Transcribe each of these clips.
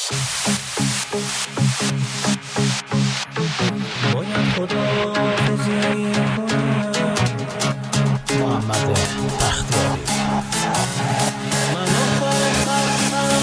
باید خداحافظی کنم. محمد بختیاری. من آخر خستم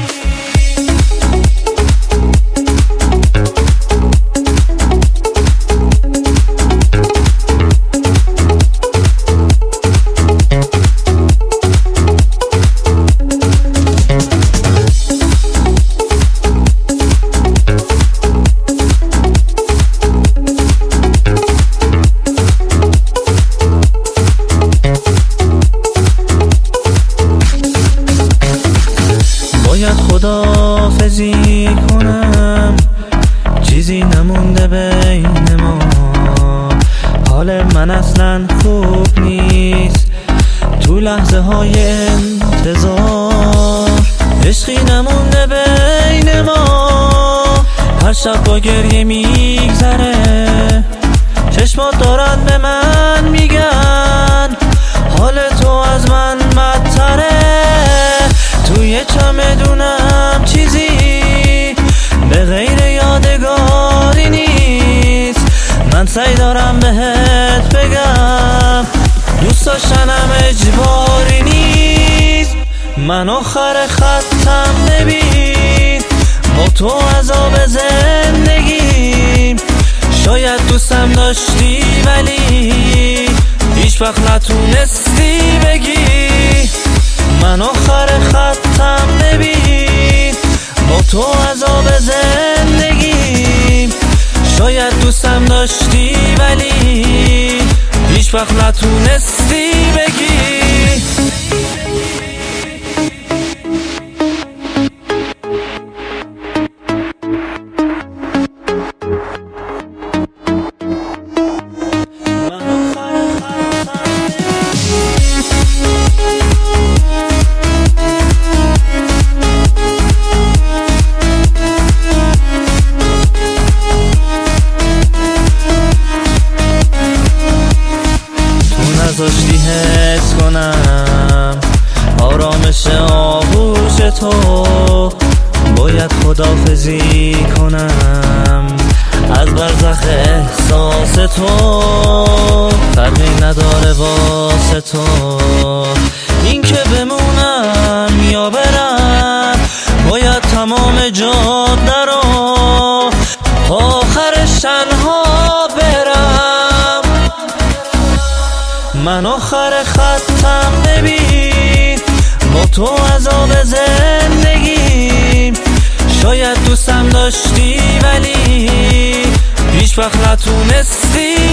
باید خداحافظی کنم، چیزی نمونده بین ما. حال من اصلا خوب نیست تو لحظه های انتظار. عشقی نمونده بین ما، هر شب با گریه میگذره. چشمات دارن به من میگن حال تو از من بدتره. توی چمدونم چیزی به غیر یادگاری نیست. من سعی دارم بهت بگم دوست داشتنم اجباری نیست. من آخر خطم ببین، با تو عذاب زندگیم. شاید دوستم داشتی ولی هیچ وقت نتونستی بگی. من آخر خطم ببین، با تو عذاب زندگیم. شاید دوستم داشتی ولی هیچ وقت نتونستی بگی. نذاشتی حس کنم آرامش آغوش تو. باید خداحافظی کنم از برزخ احساس تو. فرقی نداره واسه تو این که بمونم یا برم. باید تمام جاده رو آخرش تنها برم. من آخر خطم ببین، با تو عذاب زندگیم. شاید دوستم داشتی ولی هیچ وقت نتونستی